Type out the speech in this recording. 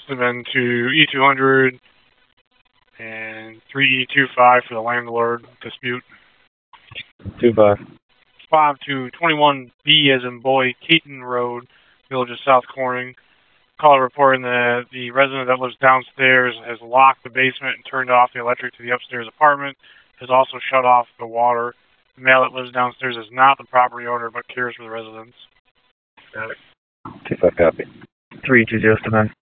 Submitting to E200 and 3E25 for the landlord dispute. 2-5. Respond to 21B as in boy, Keaton Road, Village of South Corning. Caller reporting that the resident that lives downstairs has locked the basement and turned off the electric to the upstairs apartment, has also shut off the water. The male that lives downstairs is not the property owner but cares for the residents. 2-5 copy. 320 submit.